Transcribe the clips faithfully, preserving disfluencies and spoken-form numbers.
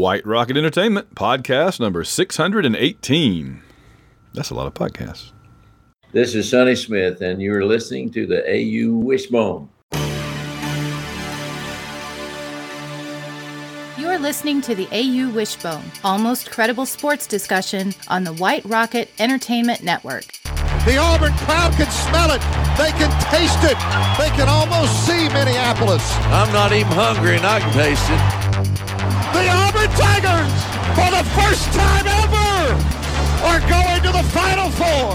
White Rocket Entertainment, podcast number six hundred eighteen. That's a lot of podcasts. This is Sonny Smith, and you're listening to the A U Wishbone. You're listening to the A U Wishbone, almost credible sports discussion on the White Rocket Entertainment Network. The Auburn crowd can smell it. They can taste it. They can almost see Minneapolis. I'm not even hungry, and I can taste it. The Auburn Tigers, for the first time ever, are going to the Final Four.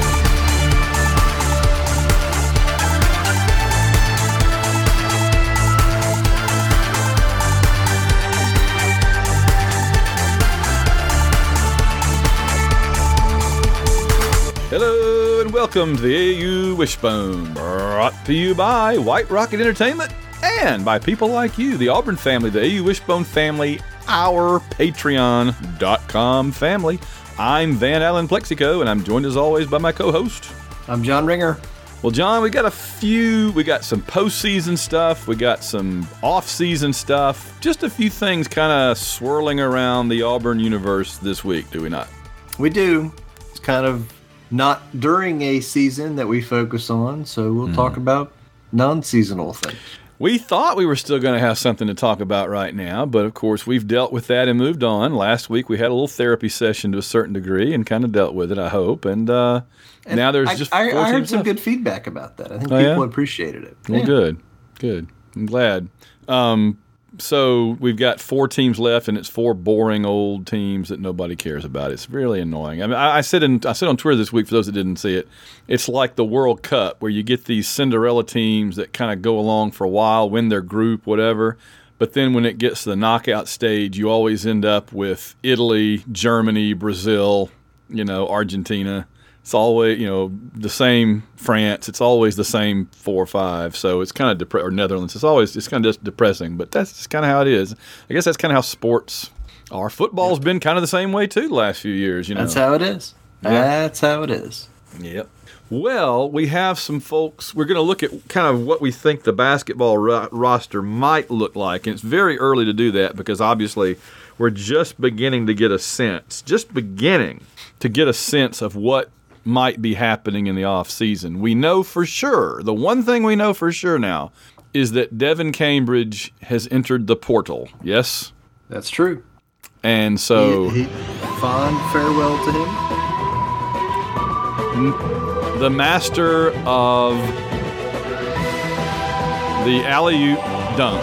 Hello and welcome to the A U Wishbone, brought to you by White Rocket Entertainment and by people like you, the Auburn family, the A U Wishbone family, our Patreon dot com family. I'm Van Allen Plexico, and I'm joined as always by my co-host. I'm John Ringer. Well, John, we got a few, we got some postseason stuff, we got some off-season stuff, just a few things kind of swirling around the Auburn universe this week, do we not? We do. It's kind of not during a season that we focus on, so we'll mm. talk about non-seasonal things. We thought we were still going to have something to talk about right now, but of course we've dealt with that and moved on. Last week we had a little therapy session to a certain degree and kind of dealt with it, I hope. And, uh, and now there's I, just I, I heard some left. good feedback about that. I think oh, people yeah? appreciated it. Well, yeah. good, good. I'm glad. Um, so we've got four teams left, and it's four boring old teams that nobody cares about. It's really annoying. I mean, I, I said in I said on Twitter this week, for those that didn't see it, it's like the World Cup where you get these Cinderella teams that kind of go along for a while, win their group, whatever. But then when it gets to the knockout stage, you always end up with Italy, Germany, Brazil, you know, Argentina. It's always, you know, the same France. It's always the same four or five. So it's kind of depre- or Netherlands. It's always it's kind of just depressing. But that's just kind of how it is. I guess that's kind of how sports are. Football's been kind of the same way too the last few years. You know, that's how it is. Yeah. That's how it is. Yep. Well, we have some folks. We're going to look at kind of what we think the basketball ro- roster might look like, and it's very early to do that because obviously we're just beginning to get a sense, just beginning to get a sense of what might be happening in the off season. We know for sure, the one thing we know for sure now is that Devin Cambridge has entered the portal. Yes? That's true. And so he, he, fond farewell to him. The master of the alley-oop dunk.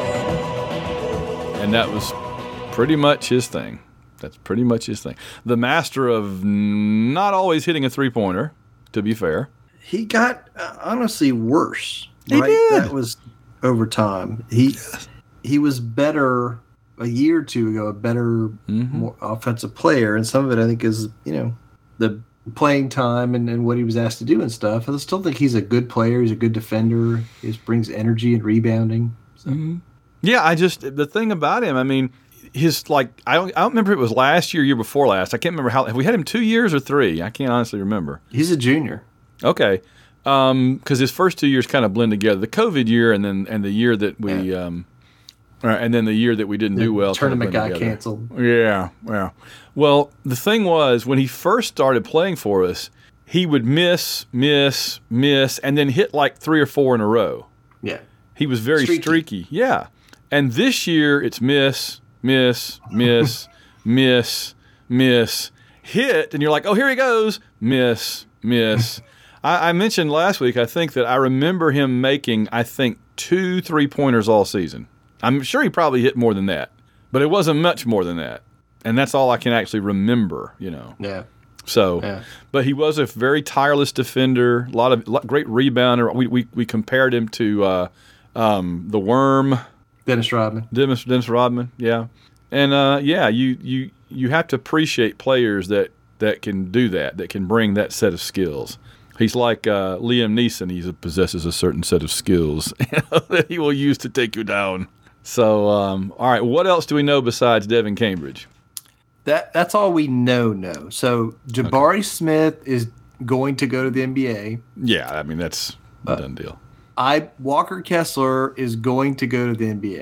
And that was pretty much his thing. That's pretty much his thing. The master of not always hitting a three-pointer, to be fair. He got, uh, honestly, worse. He right? did. That was over time. He he was better a year or two ago, a better, mm-hmm. more offensive player. And some of it, I think, is, you know, the playing time and, and what he was asked to do and stuff. I still think he's a good player. He's a good defender. He just brings energy and rebounding. So. Mm-hmm. Yeah, I just, the thing about him, I mean, his, like, I don't, I don't remember if it was last year, year before last. I can't remember how, have we had him two years or three? I can't honestly remember. He's a junior. Okay. Um, because his first two years kind of blend together. The COVID year and then, and the year that we, yeah. um, and then the year that we didn't the do well. Tournament kind of got canceled. Yeah, yeah. Well, the thing was, when he first started playing for us, he would miss, miss, miss, and then hit like three or four in a row. Yeah. He was very streaky. streaky. Yeah. And this year, it's miss, miss, miss, miss, miss, hit, and you're like, oh, here he goes, miss, miss. I, I mentioned last week, I think that I remember him making, I think, two three-pointers all season. I'm sure he probably hit more than that, but it wasn't much more than that. And that's all I can actually remember, you know. Yeah. So, yeah. But he was a very tireless defender, a lot of lot, great rebounder. We, we we compared him to uh, um, the Worm. Dennis Rodman. Dennis, Dennis Rodman, yeah. And, uh, yeah, you, you you have to appreciate players that, that can do that, that can bring that set of skills. He's like uh, Liam Neeson. He possesses a certain set of skills that he will use to take you down. So, um, all right, what else do we know besides Devin Cambridge? That That's all we know, no. So, Jabari okay. Smith is going to go to the N B A. Yeah, I mean, that's a uh, done deal. I Walker Kessler is going to go to the N B A.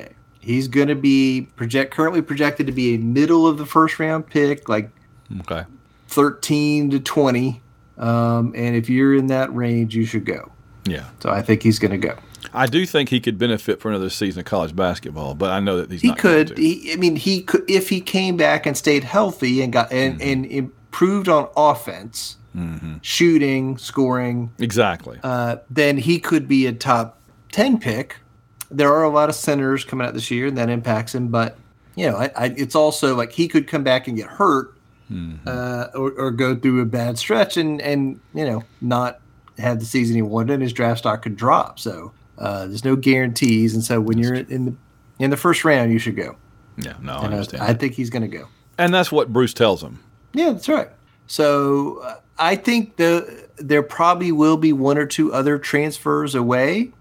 He's going to be project currently projected to be a middle of the first round pick, like Okay. thirteen to twenty. Um, and if you're in that range, you should go. Yeah. So I think he's going to go. I do think he could benefit for another season of college basketball, but I know that he's He not could. going to. He, I mean, he could if he came back and stayed healthy and got and, Mm-hmm. and improved on offense, Mm-hmm. shooting, scoring. Exactly. Uh, then he could be a top ten pick. There are a lot of centers coming out this year, and that impacts him. But you know, I, I, it's also like he could come back and get hurt, Mm-hmm. uh, or, or go through a bad stretch, and and you know not have the season he wanted, and his draft stock could drop. So uh, there's no guarantees, and so when you're in the in the first round, you should go. Yeah, no, I And understand. I, I think he's going to go. and that's what Bruce tells him. Yeah, that's right. So uh, I think the there probably will be one or two other transfers away.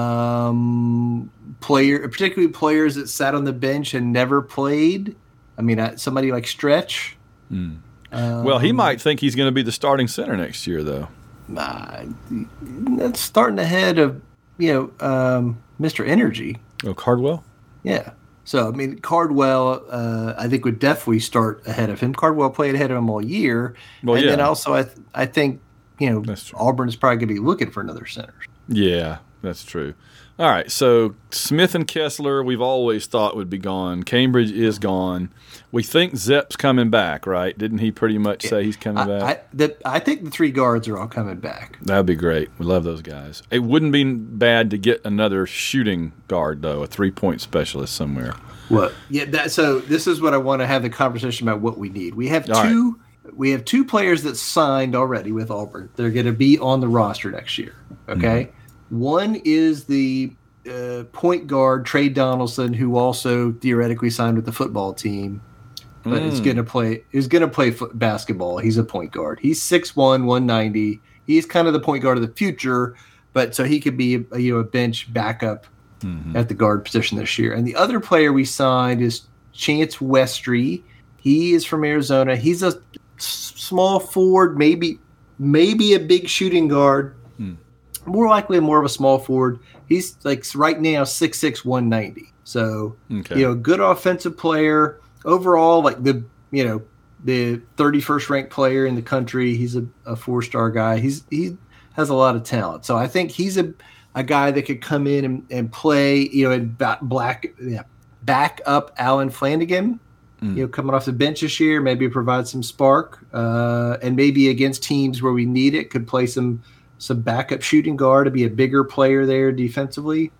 Um, player, particularly players that sat on the bench and never played. I mean, uh, somebody like Stretch. Um, Well, he might think he's going to be the starting center next year, though. uh, that's starting ahead of you know um, Mister Energy. Oh, Cardwell? Yeah. So I mean, Cardwell, uh, I think would definitely start ahead of him. Cardwell played ahead of him all year, Well, and yeah. then also I th- I think you know That's true. Auburn is probably going to be looking for another center. Yeah, that's true. All right, so Smith and Kessler, we've always thought would be gone. Cambridge is gone. We think Zepp's coming back, right? Didn't he pretty much say he's coming I, back? I, the, I think the three guards are all coming back. That'd be great. We love those guys. It wouldn't be bad to get another shooting guard, though, a three-point specialist somewhere. What? Yeah. That, so this is what I want to have the conversation about. What we need. We have All two. We have two players that signed already with Auburn. They're going to be on the roster next year. Okay. Mm-hmm. One is the uh, point guard Trey Donaldson, who also theoretically signed with the football team, but is Mm. going to play. Is going to play foot, basketball. He's a point guard. He's six one, one ninety. He's kind of the point guard of the future, but so he could be a, you know a bench backup at the guard position this year. And the other player we signed is Chance Westry. He is from Arizona. He's a s- small forward, maybe maybe a big shooting guard. More likely more of a small forward. He's like right now six six, one ninety. So, Okay. you know, good offensive player. Overall, like the, you know, the thirty-first ranked player in the country. He's a, a four-star guy. He's he has a lot of talent. So I think he's a, a guy that could come in and, and play, you know, and ba- black, yeah, back up Alan Flanagan, you know, coming off the bench this year, maybe provide some spark, uh, and maybe against teams where we need it, could play some some backup shooting guard to be a bigger player there defensively.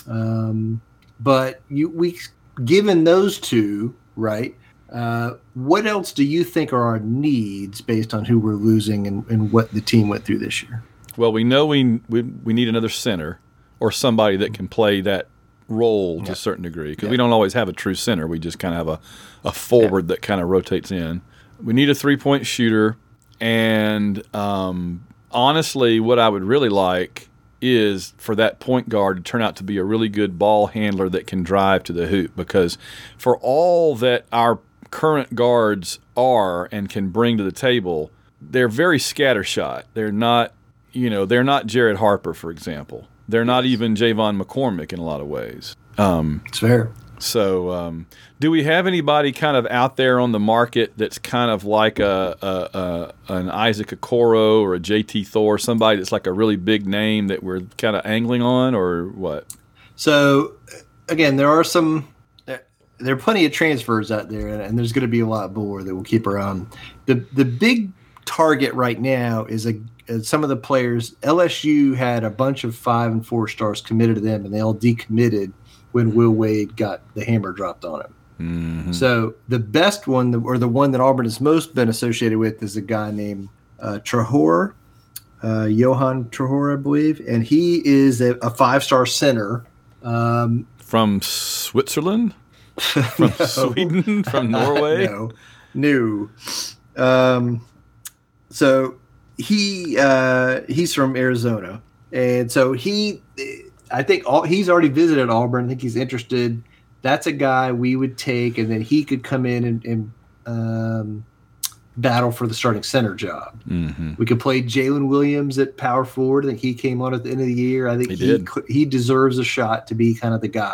Um, but you we given those two, right? Uh, what else do you think are our needs based on who we're losing and, and what the team went through this year? Well, we know we, we we need another center or somebody that can play that role to a certain degree because we don't always have a true center. We just kind of have a, a forward that kind of rotates in. We need a three-point shooter. And um, honestly, what I would really like is for that point guard to turn out to be a really good ball handler that can drive to the hoop because for all that our current guards are and can bring to the table, they're very scattershot. They're not, you know, they're not Jared Harper, for example. They're not even Javon McCormick in a lot of ways. Um, It's fair. so, um, do we have anybody kind of out there on the market that's kind of like a, a, a an Isaac Okoro or a J T Thor, somebody that's like a really big name that we're kind of angling on, or what? So, again, there are some, there are plenty of transfers out there, and there's going to be a lot more that we'll keep around. The the big target right now is a uh, some of the players. L S U had a bunch of five and four stars committed to them, and they all decommitted when Will Wade got the hammer dropped on him. Mm-hmm. So the best one, or the one that Auburn has most been associated with, is a guy named uh, Trahor, uh, Johan Trahor, I believe, and he is a, a five-star center. Um, From Switzerland? From Sweden? From Norway? no, no. Um, so he uh, he's from Arizona, and so he, I think all, he's already visited Auburn. I think he's interested. That's a guy we would take, and then he could come in and, and um, battle for the starting center job. Mm-hmm. We could play Jalen Williams at power forward. I think he came on at the end of the year. I think He he did. could, he deserves a shot to be kind of the guy.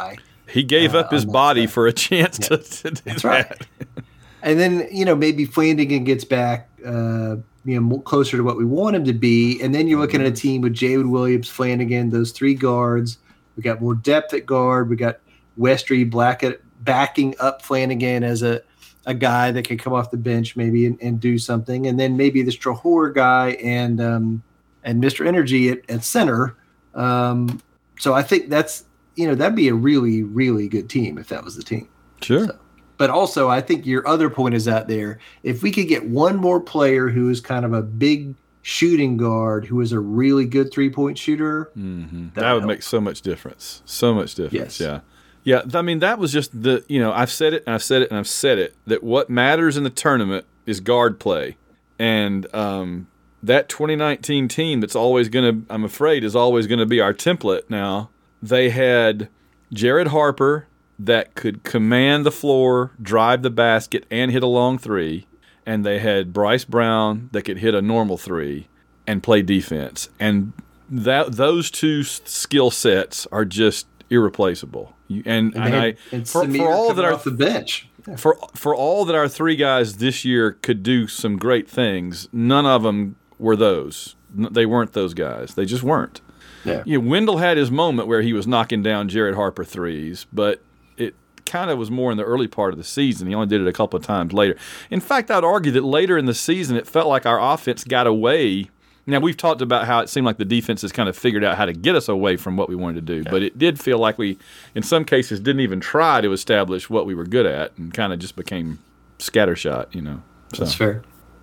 He gave uh, up his on that body side. for a chance Yeah. to, to do That's that. right. And then, you know, maybe Flanagan gets back, uh, you know, more closer to what we want him to be. And then you're looking at a team with Jalen Williams, Flanagan, those three guards. We got more depth at guard. We got Westry Blackett backing up Flanagan as a, a guy that can come off the bench maybe and, and do something. And then maybe the Strahor guy and um, and Mister Energy at, at center. Um, so I think that's, you know, that'd be a really, really good team if that was the team. Sure. So. But also, I think your other point is out there. If we could get one more player who is kind of a big shooting guard, who is a really good three-point shooter, Mm-hmm. that That would help. make so much difference. So much difference. Yes. Yeah. Yeah. I mean, that was just the, you know, I've said it and I've said it and I've said it, that what matters in the tournament is guard play. And um, that twenty nineteen team that's always going to, I'm afraid, is always going to be our template now. They had Jared Harper, that could command the floor, drive the basket, and hit a long three. And they had Bryce Brown that could hit a normal three and play defense. And that those two s- skill sets are just irreplaceable. You, and and, and they I had- and for, Samir for all coming that our off the bench. for for all that our three guys this year could do some great things, none of them were those. N- They weren't those guys. They just weren't. Yeah. You know, Wendell had his moment where he was knocking down Jared Harper threes, but it kind of was more in the early part of the season. He only did it a couple of times later. In fact, I'd argue that later in the season, it felt like our offense got away. Now, we've talked about how it seemed like the defense has kind of figured out how to get us away from what we wanted to do, but it did feel like we, in some cases, didn't even try to establish what we were good at and kind of just became scattershot, you know. So. That's fair.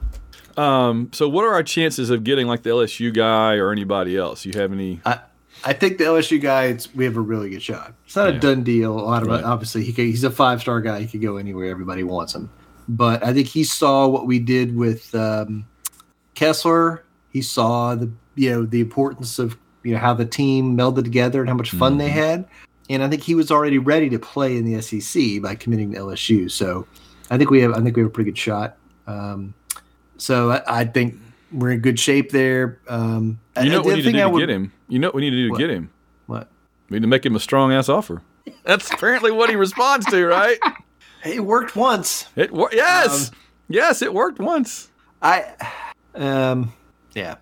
Um, so what are our chances of getting like the L S U guy or anybody else? You have any? I, I think the L S U guy, it's, we have a really good shot. It's not Yeah. a done deal. A lot of Right. it, obviously, he could, he's a five-star guy. He could go anywhere. Everybody wants him. But I think he saw what we did with um, Kessler. He saw the you know the importance of you know how the team melded together and how much fun Mm-hmm. they had. And I think he was already ready to play in the S E C by committing to L S U. So I think we have I think we have a pretty good shot. Um, so I, I think we're in good shape there. Um, You know and what we the need to thing do I to would- get him? You know what we need to do to What? get him? What? We need to make him a strong ass offer. That's apparently what he responds to, right? Hey, it worked once. It wor- yes, Um, yes, it worked once. I, um, yeah.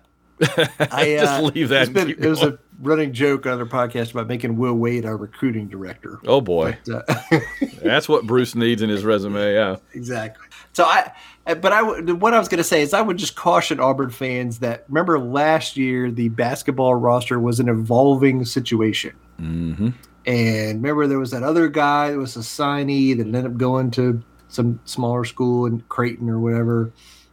I, Just uh, leave that it's and been- keep it was going. a running joke on our podcast about making Will Wade our recruiting director. Oh boy, But, uh, that's what Bruce needs in his resume. Yeah, exactly. So I, but I, would- what I was going to say is I would just caution Auburn fans that remember last year the basketball roster was an evolving situation. mm-hmm. And remember, there was that other guy that was a signee that ended up going to some smaller school in Creighton or whatever.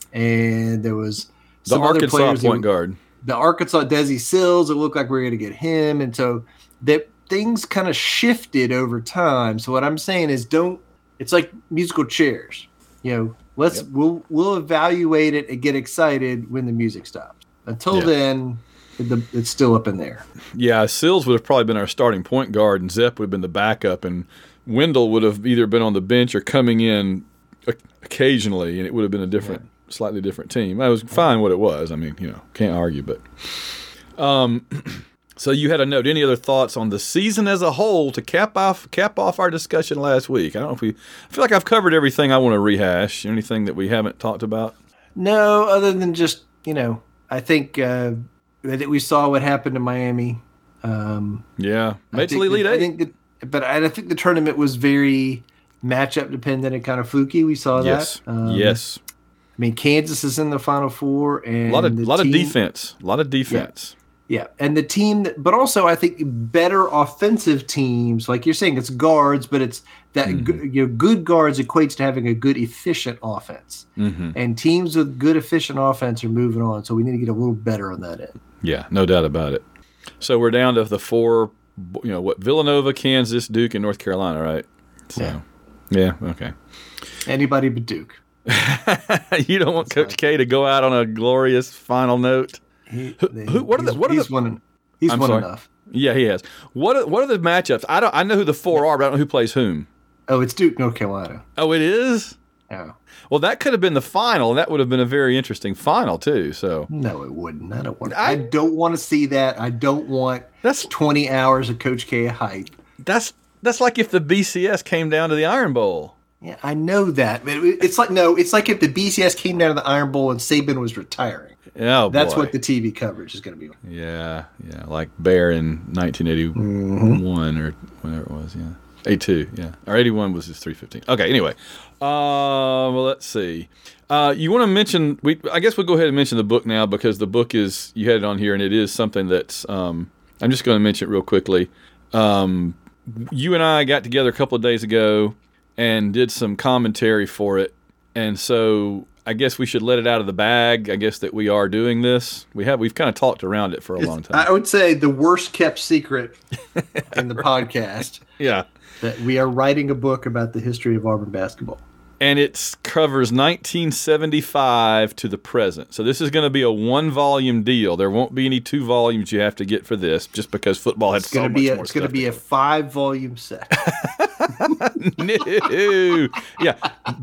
And there was the some other Arkansas players that- point guard. the Arkansas Desi Sills. It looked like we were going to get him. And so that things kind of shifted over time. So what I'm saying is don't, it's like musical chairs, you know, let's, Yep. we'll, we'll evaluate it and get excited when the music stops. Until Yeah. then, the, it's still up in there. Yeah, Sills would have probably been our starting point guard, and Zepp would have been the backup, and Wendell would have either been on the bench or coming in o- occasionally, and it would have been a different, slightly different team. That was fine what it was. I mean, you know, can't argue. But um, so you had a note. Any other thoughts on the season as a whole to cap off cap off our discussion last week? I don't know if we. I feel like I've covered everything I want to rehash. Anything that we haven't talked about? No, other than just, you know, I think uh, that we saw what happened to Miami. Um, Yeah, I Major think League Elite that- I Eight. think that, but I, I think the tournament was very matchup dependent and kind of fluky. We saw Yes, that. Um, yes. I mean, Kansas is in the Final Four, and A lot of the lot of team- defense. A lot of defense. Yeah, and the team, that, but also I think better offensive teams, like you're saying, it's guards, but it's that Mm-hmm. good, you know, good guards equates to having a good efficient offense, Mm-hmm. and teams with good efficient offense are moving on. So we need to get a little better on that end. Yeah, no doubt about it. So we're down to the four, you know, what, Villanova, Kansas, Duke, and North Carolina, right? So, yeah, okay. Anybody but Duke. You don't want Coach K to go out on a glorious final note? He, who- what are the- he's- what are he's the- won? He's I'm won sorry. enough. Yeah, he has. What are, what are the matchups? I don't. I know who the four are, but I don't know who plays whom. Oh, it's Duke, North Carolina. Oh, it is? Yeah. Well, that could have been the final, and that would have been a very interesting final, too. So No, it wouldn't. I don't want. I- I, don't want to see that. I don't want that's twenty hours of Coach K hype. that's That's like if the B C S came down to the Iron Bowl. Yeah, I know that. But it- it's like, no, it's like if the B C S came down to the Iron Bowl and Saban was retiring. Oh, That's boy. what the T V coverage is going to be. Yeah, yeah, like Bear in nineteen eighty-one mm-hmm. or whatever it was, yeah. eighty-two, yeah. Or eighty-one was his three fifteen. Okay, anyway. Uh, well, let's see. Uh, you want to mention, we? I guess we'll go ahead and mention the book now because the book is, you had it on here, and it is something that's, um, I'm just going to mention it real quickly. Um, you and I got together a couple of days ago and did some commentary for it, and so I guess we should let it out of the bag. I guess that we are doing this. We have we've kind of talked around it for a It's, long time. I would say the worst kept secret in the podcast. Yeah, That we are writing a book about the history of Auburn basketball. and it covers nineteen seventy-five to the present. So this is going to be a one-volume deal. There won't be any two volumes you have to get for this, just because football has It's so going to much be a, more it's going stuff to be a five volume set. No. Yeah.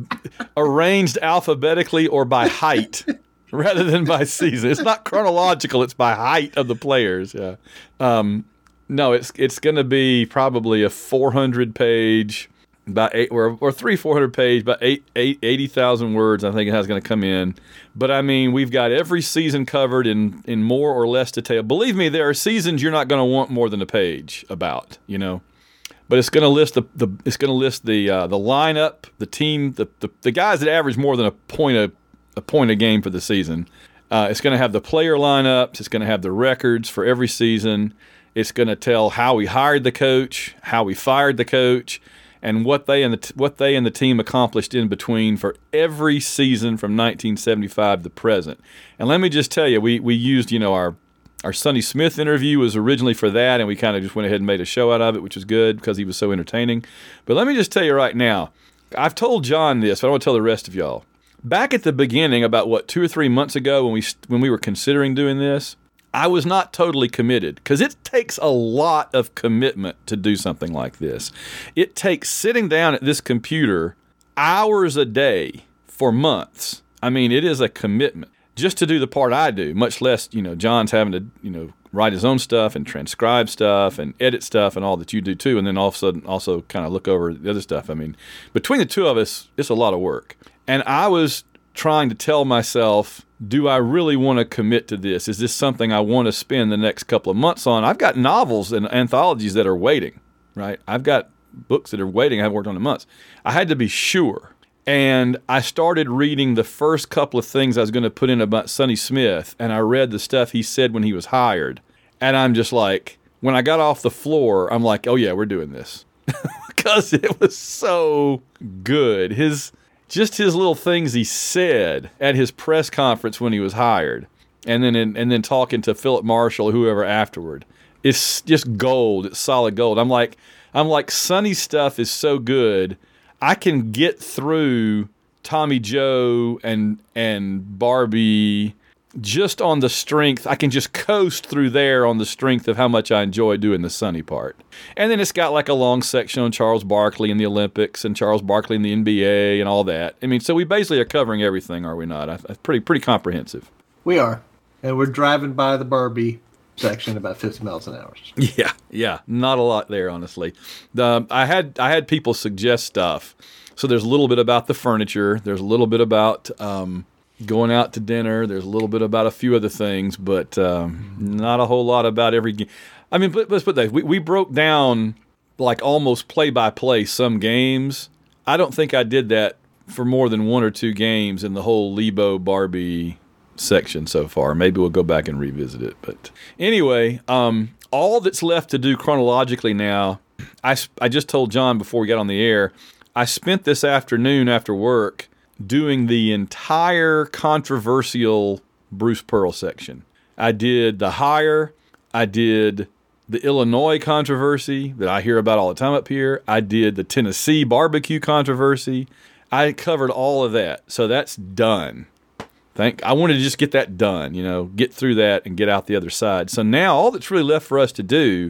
Arranged alphabetically or by height rather than by season. It's not chronological, it's by height of the players. Yeah. Um, no, it's it's going to be probably a four hundred page, about eight or, or three, four hundred page, about eight, eight, eighty thousand words, I think it has going to come in. But I mean, we've got every season covered in, in more or less detail. Believe me, there are seasons you're not going to want more than a page about, you know. But it's going to list the, the it's going to list the uh, the lineup, the team, the, the the guys that average more than a point a, a point a game for the season. Uh, it's going to have the player lineups. It's going to have the records for every season. It's going to tell how we hired the coach, how we fired the coach, and what they and the t- what they and the team accomplished in between for every season from nineteen seventy-five to present. And let me just tell you, we we used you know our. Our Sonny Smith interview was originally for that, and we kind of just went ahead and made a show out of it, which was good because he was so entertaining. But let me just tell you right now, I've told John this, but I want to tell the rest of y'all. Back at the beginning, about, what, two or three months ago when we when we were considering doing this, I was not totally committed because it takes a lot of commitment to do something like this. It takes sitting down at this computer hours a day for months. I mean, it is a commitment. Just to do the part I do, much less, you know, John's having to, you know, write his own stuff and transcribe stuff and edit stuff and all that you do too, and then all of a sudden also kind of look over the other stuff. I mean, between the two of us, it's a lot of work. And I was trying to tell myself, do I really want to commit to this? Is this something I want to spend the next couple of months on? I've got novels and anthologies that are waiting, right? I've got books that are waiting I haven't worked on in months. I had to be sure. And I started reading the first couple of things I was going to put in about Sonny Smith, and I read the stuff he said when he was hired. And I'm just like, when I got off the floor, I'm like, oh yeah, we're doing this. Because it was so good. His just his little things he said at his press conference when he was hired, and then in, and then talking to Philip Marshall or whoever afterward. It's just gold. It's solid gold. I'm like, I'm like, Sonny's stuff is so good. I can get through Tommy Joe and and Barbie just on the strength. I can just coast through there on the strength of how much I enjoy doing the Sonny part. And then it's got like a long section on Charles Barkley and the Olympics and Charles Barkley and the N B A and all that. I mean, so we basically are covering everything, are we not? I, I, pretty pretty comprehensive. We are. And we're driving by the Barbie section about fifty miles an hour. Yeah, yeah, not a lot there, honestly. The, I had I had people suggest stuff. So there's a little bit about the furniture. There's a little bit about um, going out to dinner. There's a little bit about a few other things, but um, not a whole lot about every game. I mean, let's put that. We, we broke down like almost play by play some games. I don't think I did that for more than one or two games in the whole Lebo Barbie section so far. Maybe we'll go back and revisit it. But anyway, um, all that's left to do chronologically now, I, I just told John before we got on the air, I spent this afternoon after work doing the entire controversial Bruce Pearl section. I did the hire, I did the Illinois controversy that I hear about all the time up here, I did the Tennessee barbecue controversy. I covered all of that, so that's done. Thank, I wanted to just get that done, you know, get through that and get out the other side. So now all that's really left for us to do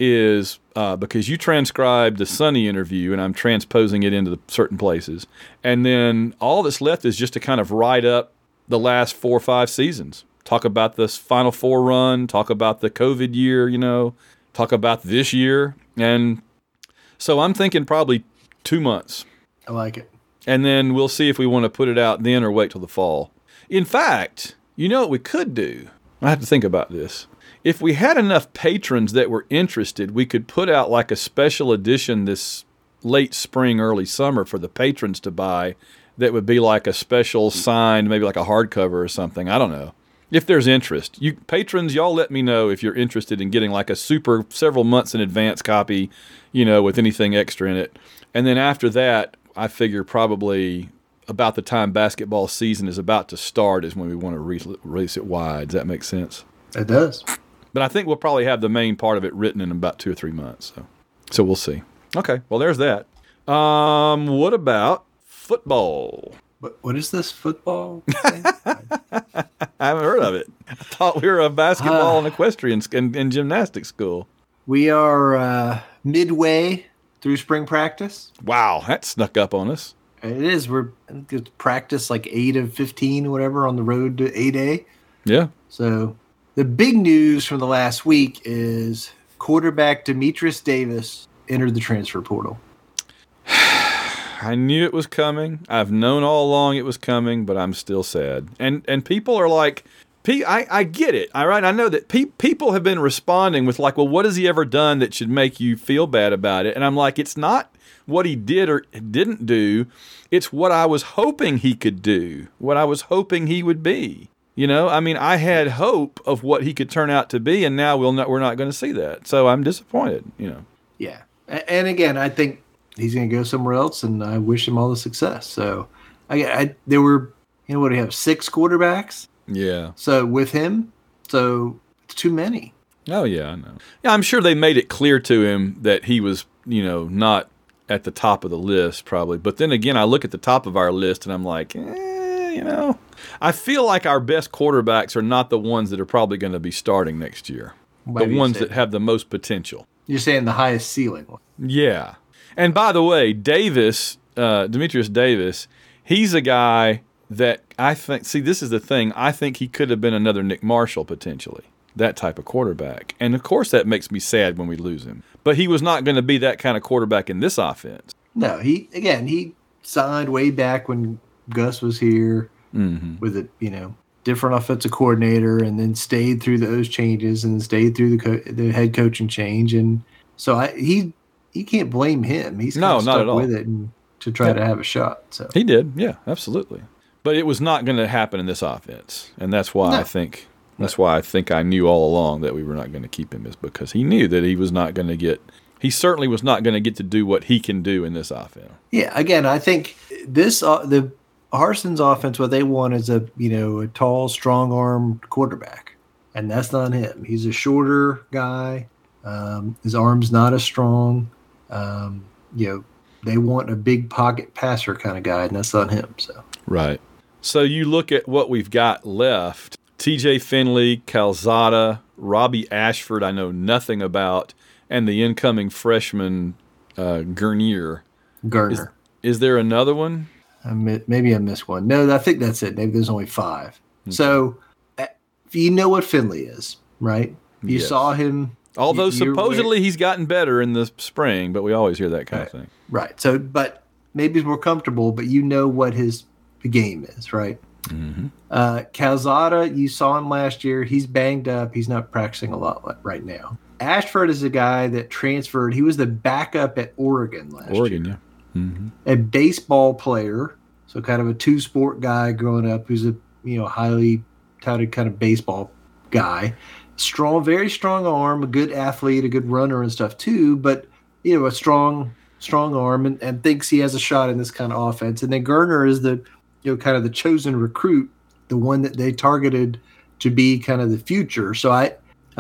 is, uh, because you transcribed the Sonny interview and I'm transposing it into the certain places, and then all that's left is just to kind of write up the last four or five seasons. Talk about this Final Four run, talk about the COVID year, you know, talk about this year. And So I'm thinking probably two months. I like it. And then we'll see if we want to put it out then or wait till the fall. In fact, you know what we could do? I have to think about this. If we had enough patrons that were interested, we could put out like a special edition this late spring, early summer for the patrons to buy that would be like a special signed, maybe like a hardcover or something. I don't know. If there's interest. You patrons, y'all let me know if you're interested in getting like a super several months in advance copy, you know, with anything extra in it. And then after that, I figure probably about the time basketball season is about to start is when we want to re- release it wide. Does that make sense? It does. But I think we'll probably have the main part of it written in about two or three months. So, so we'll see. Okay, well, there's that. Um, what about football? What, what is this football thing? I haven't heard of it. I thought we were a basketball Uh, and equestrian and, and gymnastics school. We are uh, midway through spring practice. Wow, that snuck up on us. It is. We're I think it's practice like eight of fifteen or whatever on the road to eight A. Yeah. So the big news from the last week is quarterback Demetrius Davis entered the transfer portal. I knew it was coming. I've known all along it was coming, but I'm still sad. And and people are like, P- I, I get it. All right, I know that pe- people have been responding with like, well, what has he ever done that should make you feel bad about it? And I'm like, it's not what he did or didn't do. It's what I was hoping he could do, what I was hoping he would be. You know, I mean, I had hope of what he could turn out to be, and now we'll not, we're not going to see that. So I'm disappointed, you know. Yeah. A- And again, I think he's going to go somewhere else, and I wish him all the success. So I, I there were, you know, what do you have, six quarterbacks? Yeah. So with him, so it's too many. Oh, yeah, I know. Yeah, I'm sure they made it clear to him that he was, you know, not at the top of the list probably. But then again, I look at the top of our list and I'm like, eh, you know, I feel like our best quarterbacks are not the ones that are probably going to be starting next year. Why do the you ones say that that? have the most potential. You're saying the highest ceiling one. Yeah. And by the way, Davis, uh, Demetrius Davis, he's a guy that I think, see, this is the thing. I think he could have been another Nick Marshall potentially, that type of quarterback. And of course that makes me sad when we lose him. But he was not going to be that kind of quarterback in this offense. No, he, again, he signed way back when Gus was here Mm-hmm. with a, you know, different offensive coordinator, and then stayed through those changes and stayed through the co- the head coaching change. And so I, he, you can't blame him. He's kind No, of not stuck at all. with it and to try Yeah. to have a shot. So He did, yeah, absolutely. But it was not going to happen in this offense, and that's why No. I think that's why I think I knew all along that we were not going to keep him, is because he knew that he was not going to get. He certainly was not going to get to do what he can do in this offense. yeah, again, I think this uh, the Harson's offense, what they want is a you know a tall, strong-armed quarterback, and that's not him. He's a shorter guy. Um, his arm's not as strong. Um, you know, they want a big pocket passer kind of guy, and that's not him. So Right. So you look at what we've got left: T J Finley, Calzada, Robbie Ashford. I know nothing about, and the incoming freshman uh, Gurnier. Gardner, Is, is there another one? I mi- maybe I missed one. No, I think that's it. Maybe there's only five. So uh, you know what Finley is, right? You Yes. saw him. Although you- you're aware- supposedly he's gotten better in the spring, but we always hear that kind of thing. Right. So, but maybe he's more comfortable, but you know what his game is, right? Mm-hmm. Uh, Calzada, you saw him last year. He's banged up. He's not practicing a lot li- right now. Ashford is a guy that transferred. He was the backup at Oregon last Oregon, year. yeah. Mm-hmm. A baseball player, so kind of a two-sport guy growing up who's a you know highly touted kind of baseball guy. Strong, very strong arm, a good athlete, a good runner and stuff too, but you know, a strong, strong arm and, and thinks he has a shot in this kind of offense. And then Gurner is the, you know, kind of the chosen recruit, the one that they targeted to be kind of the future. So I,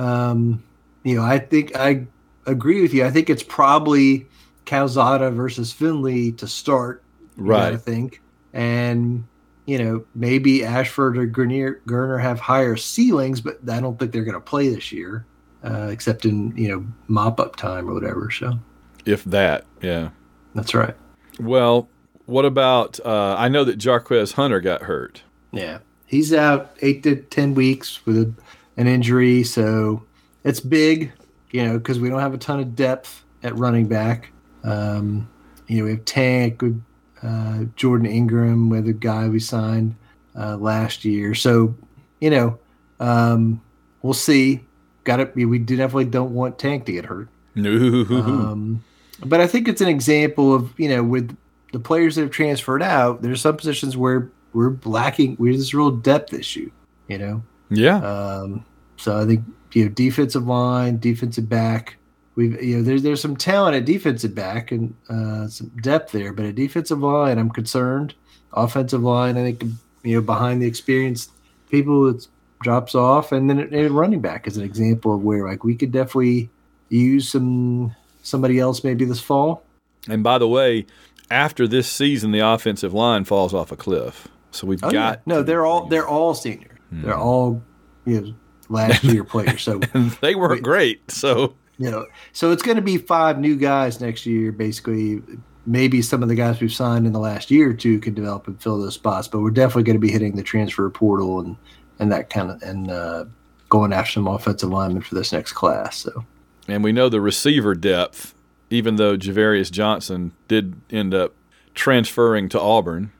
um, you know, I think I agree with you. I think it's probably Calzada versus Finley to start. you Right. gotta think. And, you know, maybe Ashford or Gurner, Gurner have higher ceilings, but I don't think they're going to play this year, uh, except in, you know, mop-up time or whatever. So If that, yeah. that's right. Well, what about, uh, I know that Jarquez Hunter got hurt. Yeah. He's out eight to ten weeks with a, an injury. So it's big, you know, because we don't have a ton of depth at running back. Um, you know, we have Tank, we have, uh, Jordan Ingram, with a guy we signed uh, last year. So, you know, um, we'll see. Got it. We definitely don't want Tank to get hurt. No. Um, but I think it's an example of, you know, with the players that have transferred out, there's some positions where we're lacking. We have this real depth issue, you know? Yeah. Um, so I think, you know, defensive line, defensive back, we've, you know, there's, there's some talent at defensive back and uh, some depth there, but at defensive line, I'm concerned. Offensive line, I think, you know, behind the experienced people, it drops off. And then and running back is an example of where, like, we could definitely use some somebody else maybe this fall. And by the way, after this season, the offensive line falls off a cliff. So we've oh, got yeah. no, they're all they're all seniors. Hmm. They're all, you know, last year players. So they weren't we, great. So you know, so it's going to be five new guys next year. Basically, maybe some of the guys we've signed in the last year or two can develop and fill those spots. But we're definitely going to be hitting the transfer portal and and that kind of and uh, going after some offensive linemen for this next class. So. And we know the receiver depth, even though Javarius Johnson did end up transferring to Auburn.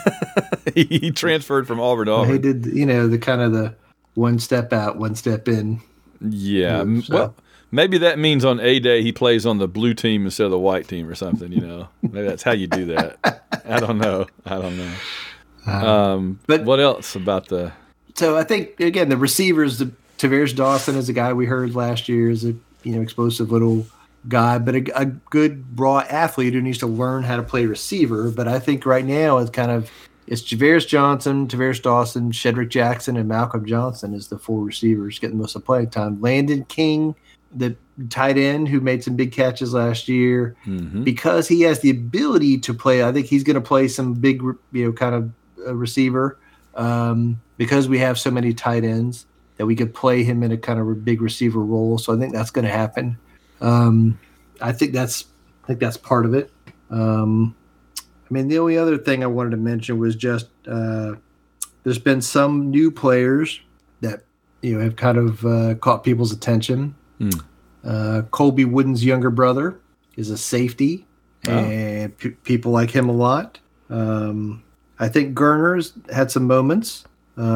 he transferred from Auburn to Auburn. He did, you know, the kind of the one step out, one step in. Yeah. Move, so. Well, maybe that means on A-Day he plays on the blue team instead of the white team or something, you know. Maybe that's how you do that. I don't know. I don't know. Um, um, but what else about the – So I think, again, the receivers, the Tavares Dawson is a guy we heard last year is a, you know, explosive little guy, but a, a good raw athlete who needs to learn how to play receiver. But I think right now it's kind of it's Javarius Johnson, Tavares Dawson, Shedrick Jackson, and Malcolm Johnson is the four receivers getting most of the playing time. Landon King, the tight end who made some big catches last year, mm-hmm. because he has the ability to play. I think he's going to play some big, you know, kind of a receiver um, because we have so many tight ends. That we could play him in a kind of a big receiver role. So I think that's going to happen. Um, I think that's I think that's part of it. Um, I mean, the only other thing I wanted to mention was just uh, there's been some new players that you know have kind of uh, caught people's attention. Mm. Uh, Colby Wooden's younger brother is a safety, oh. and p- people like him a lot. Um, I think Gerner's had some moments.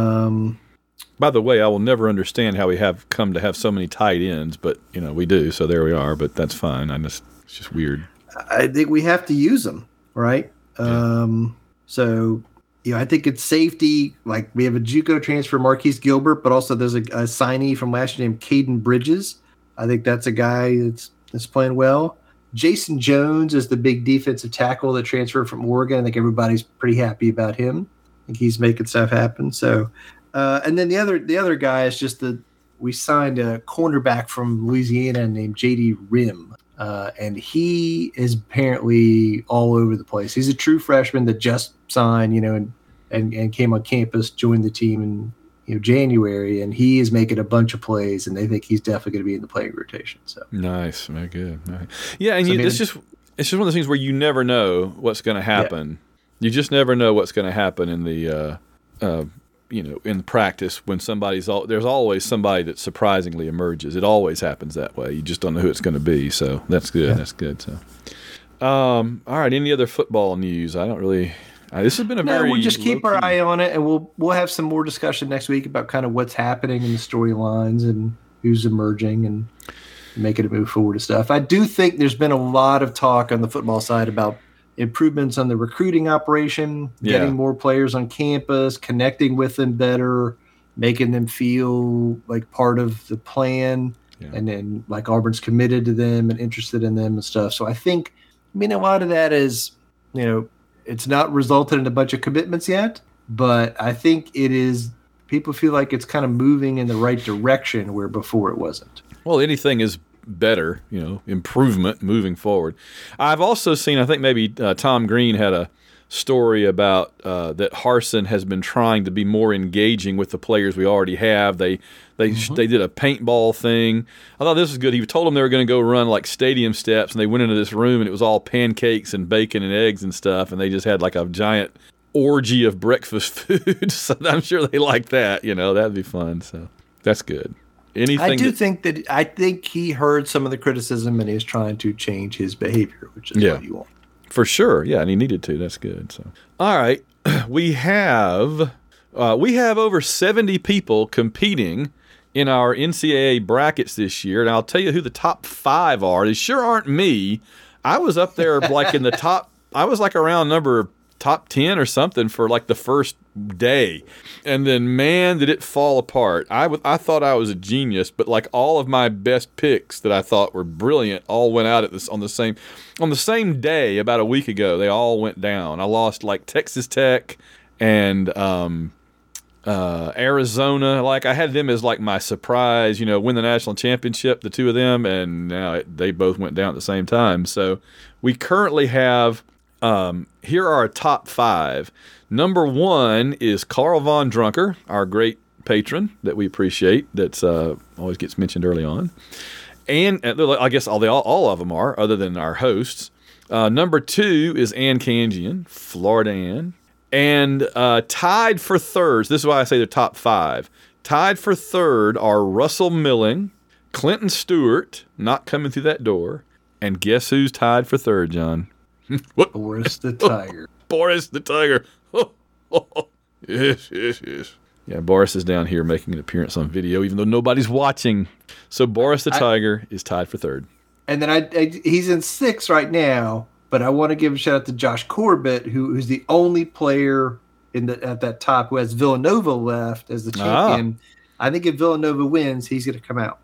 Um, By the way, I will never understand how we have come to have so many tight ends, but you know we do, so there we are. But that's fine. I just it's just weird. I think we have to use them, right? Yeah. Um, so you know, I think it's safety. Like we have a JUCO transfer, Marquise Gilbert, but also there's a, a signee from last year named Caden Bridges. I think that's a guy that's that's playing well. Jason Jones is the big defensive tackle that transferred from Oregon. I think everybody's pretty happy about him. I think he's making stuff happen. So. Uh, and then the other the other guy is just the we signed a cornerback from Louisiana named J D Rim, uh, and he is apparently all over the place. He's a true freshman that just signed, you know, and, and, and came on campus, joined the team in you know January, and he is making a bunch of plays, and they think he's definitely going to be in the playing rotation. So nice, very good. Nice. Yeah, and so you, I mean, it's just it's just one of those things where you never know what's going to happen. Yeah. You just never know what's going to happen in the. Uh, uh, you know, in practice when somebody's all, there's always somebody that surprisingly emerges. It always happens that way. You just don't know who it's going to be. So that's good. Yeah. That's good. So, um, all right. Any other football news? I don't really, uh, this has been a no, very, we'll just keep our eye on it and we'll, we'll have some more discussion next week about kind of what's happening in the storylines and who's emerging and making it move forward and stuff. I do think there's been a lot of talk on the football side about improvements on the recruiting operation, yeah. getting more players on campus, connecting with them better, making them feel like part of the plan, yeah. and then like Auburn's committed to them and interested in them and stuff. So I think, I mean, a lot of that is, you know, it's not resulted in a bunch of commitments yet, but I think it is, people feel like it's kind of moving in the right direction where before it wasn't. Well, anything is better, you know, improvement moving forward. I've also seen, I think maybe uh, Tom Green had a story about uh, that Harsin has been trying to be more engaging with the players we already have. They they mm-hmm. they did a paintball thing. I thought this was good. He told them they were going to go run like stadium steps, and they went into this room, and it was all pancakes and bacon and eggs and stuff, and they just had like a giant orgy of breakfast food. So I'm sure they like that. You know, that'd be fun. So that's good. anything. I do that, think that I think he heard some of the criticism and he's trying to change his behavior, which is Yeah. what you want. For sure, yeah, and he needed to. That's good. So, all right, we have uh, we have over seventy people competing in our N C double A brackets this year, and I'll tell you who the top five are. They sure aren't me. I was up there like in the top. I was like around number top ten or something for like the first day, and then man, did it fall apart. I w- I thought I was a genius, but like all of my best picks that I thought were brilliant all went out at this on the same on the same day about a week ago. They all went down. I lost like Texas Tech and um, uh, Arizona. Like I had them as like my surprise, you know, win the national championship, the two of them, and now it, they both went down at the same time. So we currently have. Um, here are our top five. Number one is Carl Von Drunker, our great patron that we appreciate. That's uh, always gets mentioned early on, and uh, I guess all they all, all of them are, other than our hosts. Uh, number two is Ann Kangian, Florida Ann, and uh, tied for third. This is why I say they're top five. Tied for third are Russell Milling, Clinton Stewart, not coming through that door, and guess who's tied for third, John? What? Boris the Tiger. Boris the Tiger. Oh, oh, oh. Yes, yes, yes. Yeah, Boris is down here making an appearance on video, even though nobody's watching. So Boris the I, Tiger is tied for third. And then I, I he's in sixth right now, but I want to give a shout out to Josh Corbett, who, who's the only player in the at that top who has Villanova left as the champion. Ah. I think if Villanova wins, he's going to come out.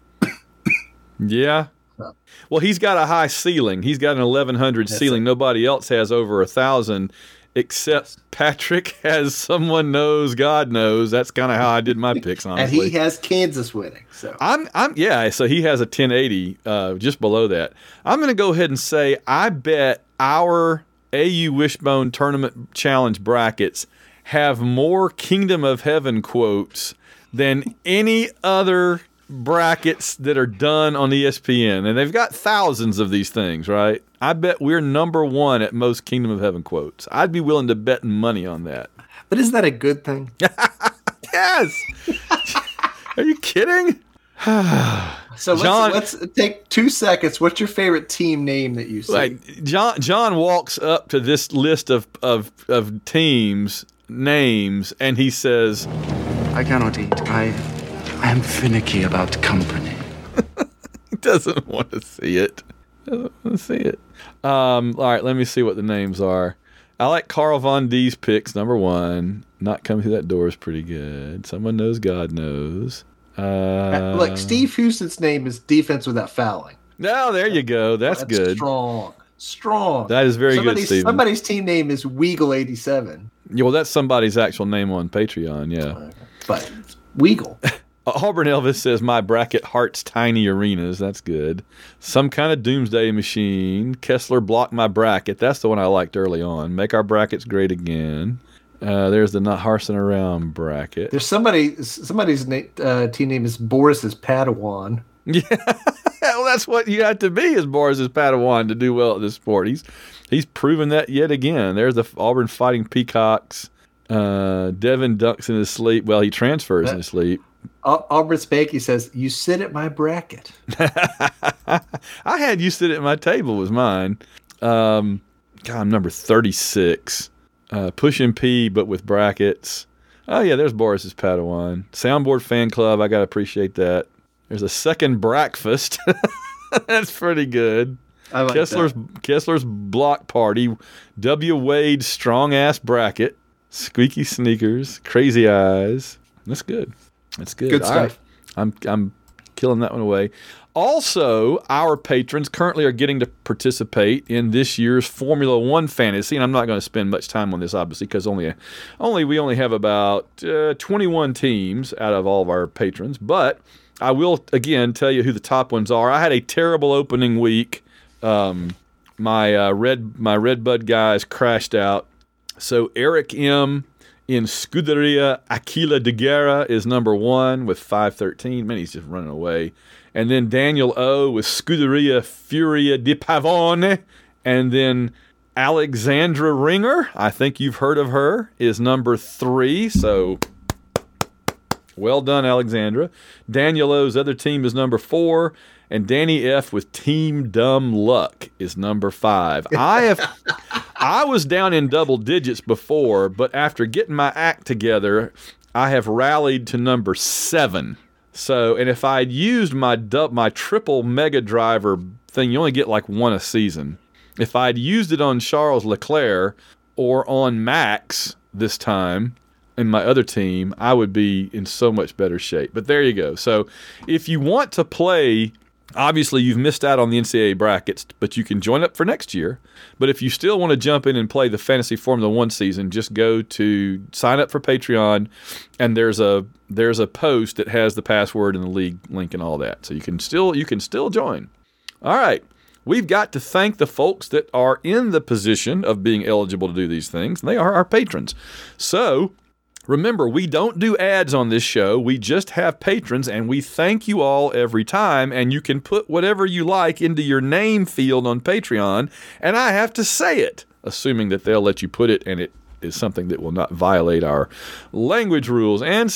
Yeah. Well, he's got a high ceiling. He's got an eleven hundred That's ceiling. It. Nobody else has over a thousand, except Patrick has someone knows, God knows. That's kind of how I did my picks, honestly. And he has Kansas winning. So I'm, I'm, yeah. So he has a ten eighty, uh, just below that. I'm going to go ahead and say I bet our A U Wishbone Tournament Challenge brackets have more Kingdom of Heaven quotes than any other brackets that are done on E S P N, and they've got thousands of these things, right? I bet we're number one at most Kingdom of Heaven quotes. I'd be willing to bet money on that. But isn't that a good thing? Yes. Are you kidding? So John, let's, let's take two seconds. What's your favorite team name that you see? Like John, John walks up to this list of, of, of teams names, and he says, "I cannot eat. I." I am finicky about company. He doesn't want to see it. Doesn't want to see it. Um, all right, let me see what the names are. I like Carl Von D's picks, number one. Not coming through that door is pretty good. Someone knows, God knows. Uh, Look, Steve Houston's name is defense without fouling. No, there you go. That's, That's good. Strong. Strong. That is very somebody's, good, Stephen. Somebody's team name is Weagle eighty-seven. Yeah, well, that's somebody's actual name on Patreon, yeah. But Weagle. Auburn Elvis says, my bracket hearts tiny arenas. That's good. Some kind of doomsday machine. Kessler blocked my bracket. That's the one I liked early on. Make our brackets great again. Uh, there's the not horsing around bracket. There's somebody, somebody's na- uh, team name is Boris's Padawan. Yeah, well, that's what you have to be is Boris's Padawan to do well at this sport. He's he's proven that yet again. There's the Auburn Fighting Peacocks. Uh, Devin dunks in his sleep. Well, he transfers that, in his sleep. Auburn Spanky says, you sit at my bracket. I had you sit at my table was mine. Um, God, I'm number thirty-six. Uh, Pushing P, but with brackets. Oh, yeah, there's Boris's Padawan. Soundboard Fan Club, I got to appreciate that. There's a second breakfast. That's pretty good. I like Kessler's, that. Kessler's Block Party. W. Wade Strong-Ass Bracket. Squeaky Sneakers. Crazy Eyes. That's good. That's good. Good All stuff. right. I'm I'm killing that one away. Also, our patrons currently are getting to participate in this year's Formula One Fantasy, and I'm not going to spend much time on this, obviously, because only only we only have about uh, twenty-one teams out of all of our patrons. But I will again tell you who the top ones are. I had a terrible opening week. Um, my uh, red my Redbud guys crashed out. So Eric M. in Scuderia Aquila de Guerra is number one with five thirteen. Man, he's just running away. And then Daniel O. with Scuderia Furia di Pavone. And then Alexandra Ringer, I think you've heard of her, is number three. So Well done, Alexandra. Daniel O's other team is number four, and Danny F with Team Dumb Luck is number five. I have, I was down in double digits before, but after getting my act together, I have rallied to number seven. So, and if I had used my dub, my triple Mega Driver thing, you only get like one a season. If I had used it on Charles Leclerc or on Max this time, in my other team, I would be in so much better shape. But there you go. So if you want to play, obviously you've missed out on the N C double A brackets, but you can join up for next year. But if you still want to jump in and play the Fantasy Formula One season, just go to sign up for Patreon, and there's a there's a post that has the password and the league link and all that. So you can still you can still join. All right. We've got to thank the folks that are in the position of being eligible to do these things, and they are our patrons. So remember, we don't do ads on this show. We just have patrons, and we thank you all every time, and you can put whatever you like into your name field on Patreon, and I have to say it, assuming that they'll let you put it, and it is something that will not violate our language rules. And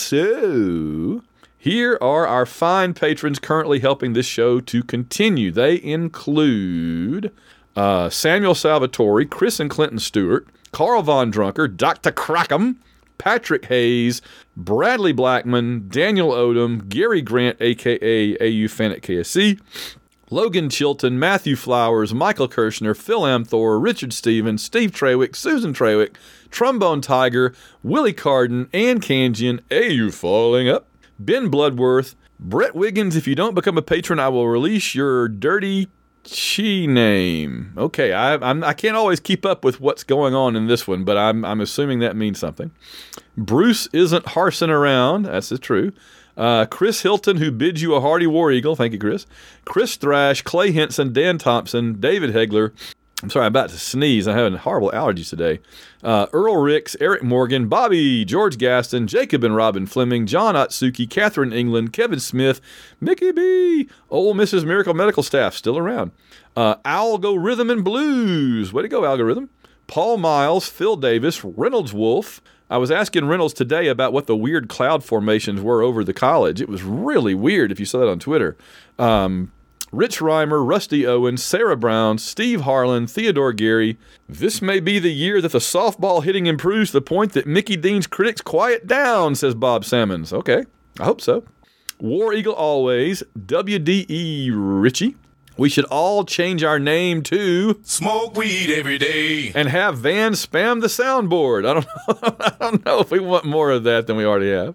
so here are our fine patrons currently helping this show to continue. They include uh, Samuel Salvatore, Chris and Clinton Stewart, Carl Von Drunker, Doctor Crackham, Patrick Hayes, Bradley Blackman, Daniel Odom, Gary Grant, a k a. A U Fan at K S C, Logan Chilton, Matthew Flowers, Michael Kirshner, Phil Amthor, Richard Stevens, Steve Trawick, Susan Trawick, Trombone Tiger, Willie Carden, Ann Kanjian, A U Falling Up, Ben Bloodworth, Brett Wiggins. If you don't become a patron, I will release your dirty chi name. Okay, I I'm, I can't always keep up with what's going on in this one, but I'm I'm assuming that means something. Bruce isn't harsing around. That's true. Uh, Chris Hilton, who bids you a hearty war eagle. Thank you, Chris. Chris Thrash, Clay Henson, Dan Thompson, David Hegler. I'm sorry, I'm about to sneeze. I'm having horrible allergies today. Uh, Earl Ricks, Eric Morgan, Bobby, George Gaston, Jacob and Robin Fleming, John Otsuki, Catherine England, Kevin Smith, Mickey B, old Missus Miracle Medical Staff, still around. Uh, Algorithm and Blues. Way to go, Algorithm. Paul Miles, Phil Davis, Reynolds Wolf. I was asking Reynolds today about what the weird cloud formations were over the college. It was really weird if you saw that on Twitter. Um... Rich Reimer, Rusty Owens, Sarah Brown, Steve Harlan, Theodore Gary. This may be the year that the softball hitting improves to the point that Mickey Dean's critics quiet down, says Bob Sammons. Okay, I hope so. War Eagle Always, W D E Richie. We should all change our name to Smoke Weed Every Day and have Van spam the soundboard. I don't know, I don't know if we want more of that than we already have.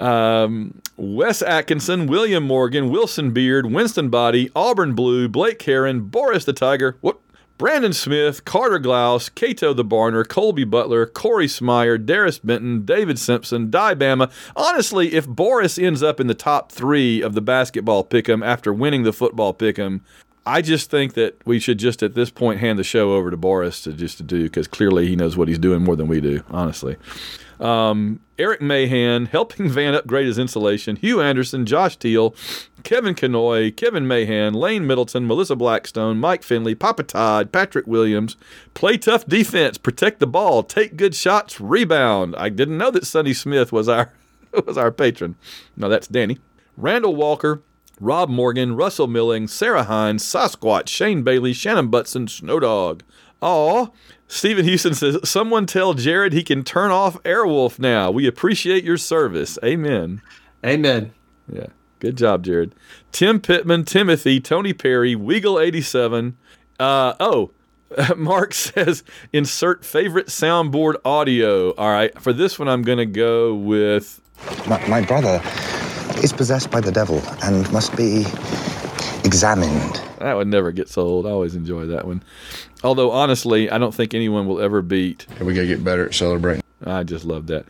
Um, Wes Atkinson, William Morgan, Wilson Beard, Winston Body, Auburn Blue, Blake Heron, Boris the Tiger, what? Brandon Smith, Carter Glaus, Cato the Barner, Colby Butler, Corey Smyer, Darius Benton, David Simpson, Di Bama. Honestly, if Boris ends up in the top three of the basketball pick'em after winning the football pick'em, I just think that we should just at this point hand the show over to Boris to just to do, because clearly he knows what he's doing more than we do, honestly. Um, Eric Mahan, helping Van upgrade his insulation, Hugh Anderson, Josh Teal, Kevin Kanoy, Kevin Mahan, Lane Middleton, Melissa Blackstone, Mike Finley, Papa Todd, Patrick Williams. Play tough defense, protect the ball, take good shots, rebound. I didn't know that Sonny Smith was our was our patron. No, that's Danny. Randall Walker, Rob Morgan, Russell Milling, Sarah Hines, Sasquatch, Shane Bailey, Shannon Butson, Snowdog. Aw. Stephen Houston says, someone tell Jared he can turn off Airwolf now. We appreciate your service. Amen. Amen. Yeah. Good job, Jared. Tim Pittman, Timothy, Tony Perry, Weagle eighty-seven. Uh, oh, Mark says, insert favorite soundboard audio. All right. For this one, I'm going to go with... My, my brother is possessed by the devil and must be examined. That would never get sold. I always enjoy that one. Although, honestly, I don't think anyone will ever beat... We got to get better at celebrating. I just love that.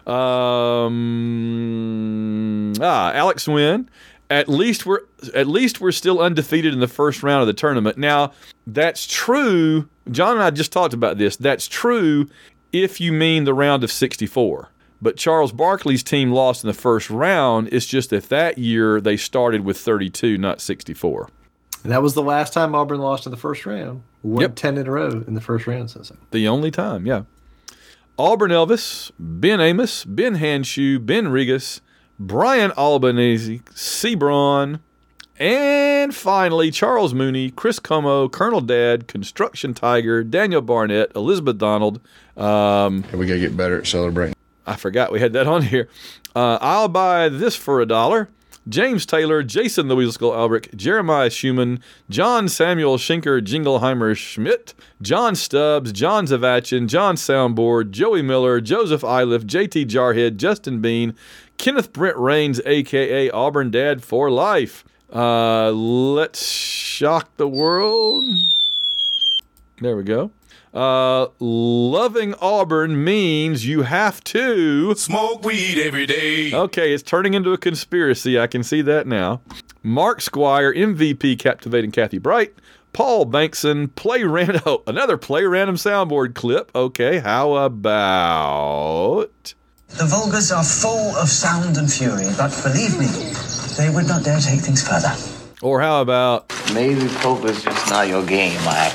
Um, ah, Alex Wynn. At least we're at least we're still undefeated in the first round of the tournament. Now, that's true. John and I just talked about this. That's true if you mean the round of sixty-four. But Charles Barkley's team lost in the first round. It's just that that year they started with thirty-two, not sixty-four. And that was the last time Auburn lost in the first round. We won Yep. ten in a row in the first round since then. The only time, yeah. Auburn Elvis, Ben Amos, Ben Hanshoe, Ben Regas, Brian Albanese, Seabraun, and finally Charles Mooney, Chris Como, Colonel Dad, Construction Tiger, Daniel Barnett, Elizabeth Donald. Um, we gotta get better at celebrating. I forgot we had that on here. Uh, I'll buy this for a dollar. James Taylor, Jason the Weasel Skull Albrecht, Jeremiah Schumann, John Samuel Schinker Jingleheimer Schmidt, John Stubbs, John Zavachin, John Soundboard, Joey Miller, Joseph Iliff, J T Jarhead, Justin Bean, Kenneth Brent Rains, a k a. Auburn Dad for Life. Uh, let's shock the world. There we go. Uh, loving Auburn means you have to smoke weed every day. Okay, it's turning into a conspiracy. I can see that now. Mark Squire, M V P, captivating Kathy Bright. Paul Bankson, play random. Oh, another play random soundboard clip. Okay, how about? The Vulgars are full of sound and fury, but believe me, they would not dare take things further. Or how about? Maybe poker's just not your game, Mike.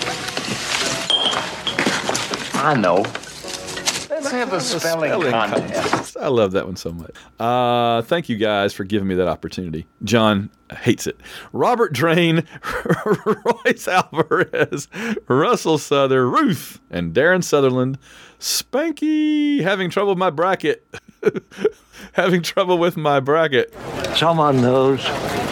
I know. Let's have a spelling, a spelling contest. contest. I love that one so much. Uh, thank you guys for giving me that opportunity. John hates it. Robert Drain, Royce Alvarez, Russell Souther, Ruth, and Darren Sutherland. Spanky, having trouble with my bracket. having trouble with my bracket. Someone knows.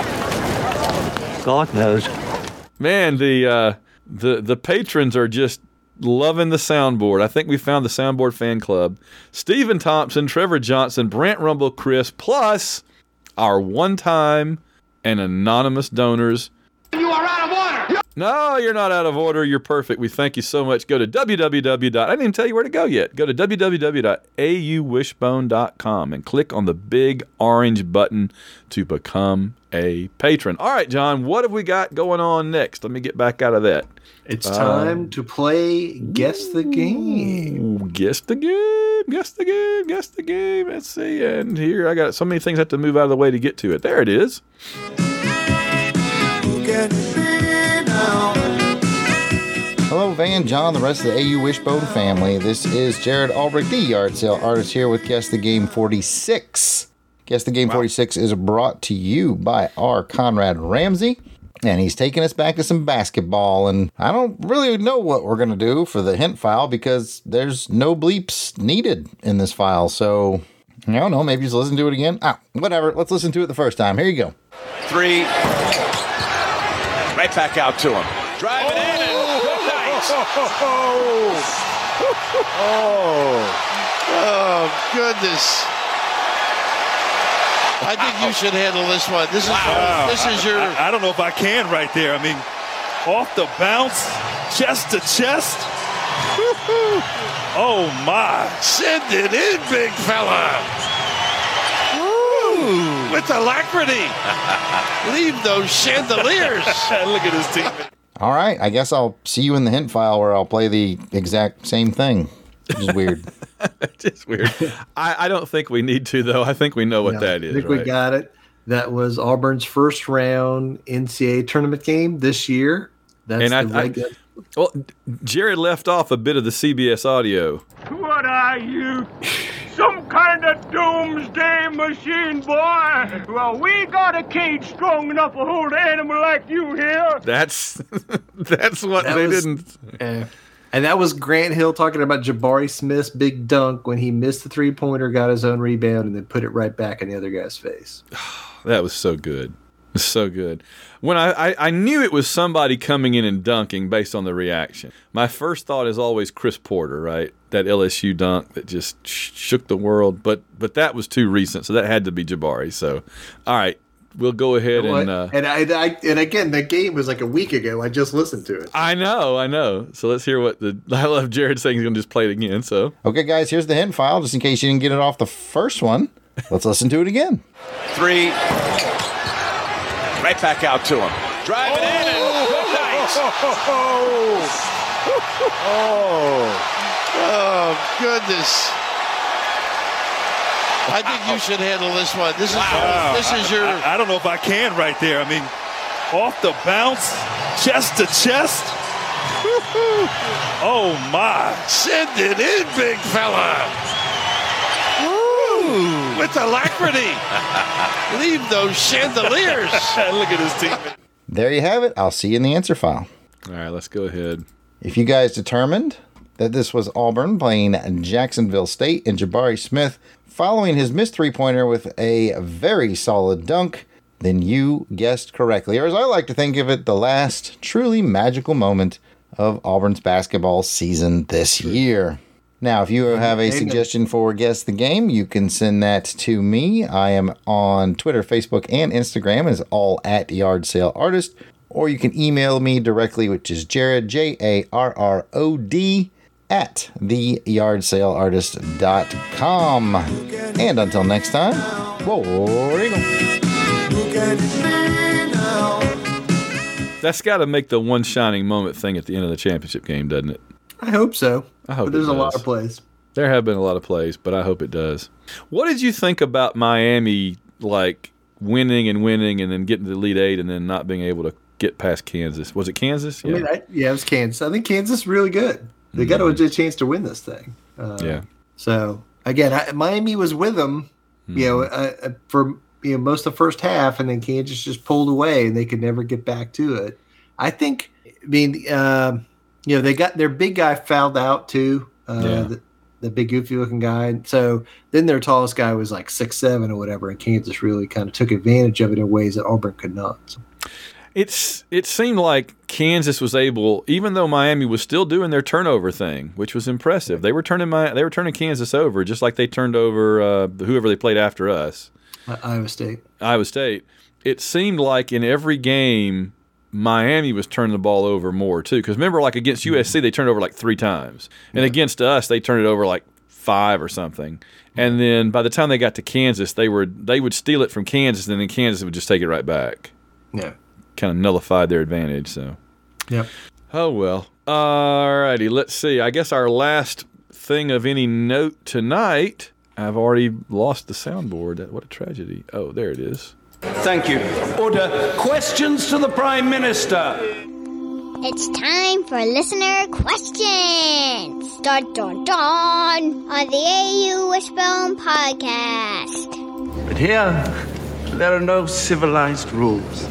God knows. Man, the uh, the the patrons are just loving the soundboard. I think we found the soundboard fan club. Stephen Thompson, Trevor Johnson, Brant Rumble, Chris, plus our one-time and anonymous donors. You are out of order. No, you're not out of order. You're perfect. We thank you so much. Go to w w w. I didn't even tell you where to go yet. Go to w w w dot a u wishbone dot com and click on the big orange button to become a patron. All right, John, what have we got going on next? Let me get back out of that. It's time um, to play Guess the Game. Guess the game. Guess the game. Guess the game. Let's see. And here I got so many things I have to move out of the way to get to it. There it is. Hello, Van, John, the rest of the A U Wishbone family. This is Jared Albrecht, the yard sale artist, here with Guess the Game forty-six. Guess the Game wow. forty-six is brought to you by R. Conrad Ramsey. And he's taking us back to some basketball, and I don't really know what we're going to do for the hint file because there's no bleeps needed in this file. So, I don't know, maybe just listen to it again. Ah, whatever. Let's listen to it the first time. Here you go. Three. Right back out to him. Driving oh. in and good night. Oh. Oh, goodness. I think you should handle this one. This is wow. this is your. I, I don't know if I can right there. I mean, off the bounce, chest to chest. Oh my! Send it in, big fella. Woo. With alacrity. Leave those chandeliers. Look at his team. All right, I guess I'll see you in the hint file where I'll play the exact same thing. Which is weird. Just weird. I, I don't think we need to, though. I think we know what no, that is. I think right? we got it. That was Auburn's first round N C double A tournament game this year. That's and the I, regular. I, well, Jared left off a bit of the C B S audio. What are you? Some kind of doomsday machine, boy? Well, we got a cage strong enough to hold an animal like you here. That's that's what that they was, didn't. Uh, And that was Grant Hill talking about Jabari Smith's big dunk when he missed the three-pointer, got his own rebound, and then put it right back in the other guy's face. That was so good. So good. When I, I, I knew it was somebody coming in and dunking based on the reaction. My first thought is always Chris Porter, right? That L S U dunk that just sh- shook the world. But but that was too recent, so that had to be Jabari. So, all right. We'll go ahead you know and uh, and I, I and again that game was like a week ago. I just listened to it. I know, I know. So let's hear what the I love Jared saying he's gonna just play it again. So okay, guys, here's the hint file just in case you didn't get it off the first one. Let's listen to it again. Three. Right back out to him. Driving oh. in and good night. Oh, oh, goodness. I think you should handle this one. This is wow. this is your. I, I don't know if I can right there. I mean, off the bounce, chest to chest. Oh my! Send it in, big fella. Woo. with alacrity. Leave those chandeliers. Look at his team. There you have it. I'll see you in the answer file. All right, let's go ahead. If you guys determined that this was Auburn playing Jacksonville State and Jabari Smith following his missed three-pointer with a very solid dunk, then you guessed correctly. Or as I like to think of it, the last truly magical moment of Auburn's basketball season this year. Now, if you have a suggestion for Guess the Game, you can send that to me. I am on Twitter, Facebook, and Instagram as all at Yard Sale Artist. Or you can email me directly, which is Jared, J A R R O D, at the yard sale artist dot com. And until next time, War Eagle. That's got to make the one shining moment thing at the end of the championship game, doesn't it? I hope so. I hope but there's it a lot does. of plays. There have been a lot of plays, but I hope it does. What did you think about Miami, like, winning and winning and then getting to the Elite Eight and then not being able to get past Kansas? Was it Kansas? Yeah, I mean, I, yeah it was Kansas. I think Kansas is really good. They got mm-hmm. a chance to win this thing. Uh, yeah. So, again, I, Miami was with them, mm-hmm. you know, uh, for you know most of the first half, and then Kansas just pulled away, and they could never get back to it. I think, I mean, uh, you know, they got their big guy fouled out, too, uh, yeah. the, the big goofy-looking guy. So then their tallest guy was like six seven or whatever, and Kansas really kind of took advantage of it in ways that Auburn could not. So. It's it seemed like Kansas was able, even though Miami was still doing their turnover thing, which was impressive. They were turning my they were turning Kansas over just like they turned over uh, whoever they played after us, uh, Iowa State. Iowa State. It seemed like in every game, Miami was turning the ball over more too. Because remember, like against U S C, they turned it over like three times, and yeah. against us, they turned it over like five or something. And then by the time they got to Kansas, they were they would steal it from Kansas, and then Kansas would just take it right back. Yeah. Kind of nullified their advantage. So, yep. Oh well. All righty. Let's see. I guess our last thing of any note tonight. I've already lost the soundboard. What a tragedy. Oh, there it is. Thank you. Order. Questions to the Prime Minister. It's time for listener questions. Dun dun dun on the A U Wishbone podcast. But here, there are no civilized rules.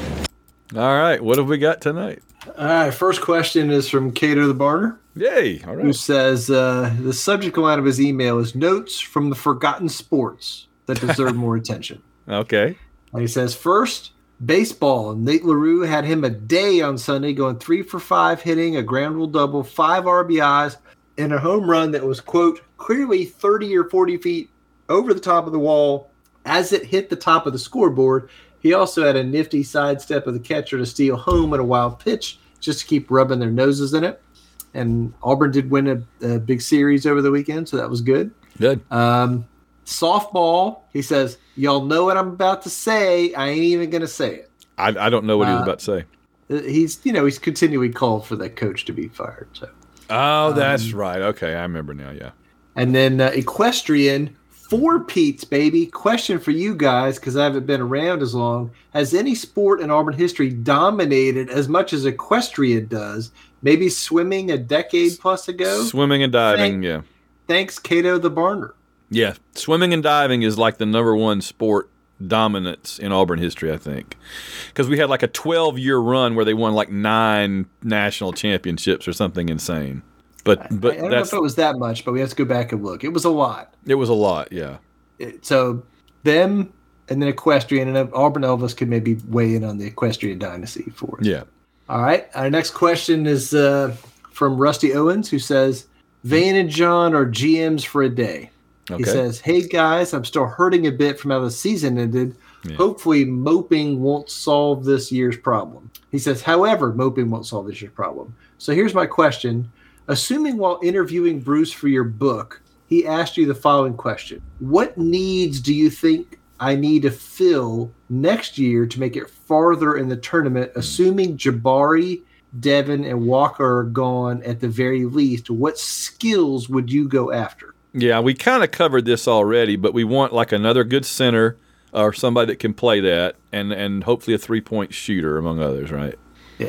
All right, what have we got tonight? All right, first question is from Cato the Barner. Yay, all right. Who says uh, the subject line of his email is notes from the forgotten sports that deserve more attention. Okay. And he says, first, baseball. Nate LaRue had him a day on Sunday, going three for five, hitting a ground rule double, five R B Is, and a home run that was, quote, clearly thirty or forty feet over the top of the wall as it hit the top of the scoreboard. He also had a nifty sidestep of the catcher to steal home at a wild pitch just to keep rubbing their noses in it. And Auburn did win a, a big series over the weekend, so that was good. Good. Um, softball, he says, y'all know what I'm about to say. I ain't even going to say it. I, I don't know what he was uh, about to say. He's, you know, he's continually called for that coach to be fired. So. Oh, that's um, right. Okay, I remember now, yeah. And then uh, equestrian, four Pete's, baby. Question for you guys, because I haven't been around as long. Has any sport in Auburn history dominated as much as equestrian does? Maybe swimming a decade plus ago? Swimming and diving, Thank, yeah. Thanks, Cato the Barner. Yeah, swimming and diving is like the number one sport dominance in Auburn history, I think. Because we had like a twelve-year run where they won like nine national championships or something insane. But but I, I don't that's, know if it was that much, but we have to go back and look. It was a lot. It was a lot, yeah. It, so them and then equestrian, and Auburn Elvis could maybe weigh in on the equestrian dynasty for us. Yeah. All right. Our next question is uh, from Rusty Owens, who says, Van and John are G Ms for a day. Okay. He says, hey, guys, I'm still hurting a bit from how the season ended. Yeah. Hopefully moping won't solve this year's problem. He says, however, moping won't solve this year's problem. So here's my question. Assuming while interviewing Bruce for your book, he asked you the following question. What needs do you think I need to fill next year to make it farther in the tournament, assuming Jabari, Devin, and Walker are gone at the very least? What skills would you go after? Yeah, we kind of covered this already, but we want like another good center or somebody that can play that, and, and hopefully a three-point shooter, among others, right? Yeah.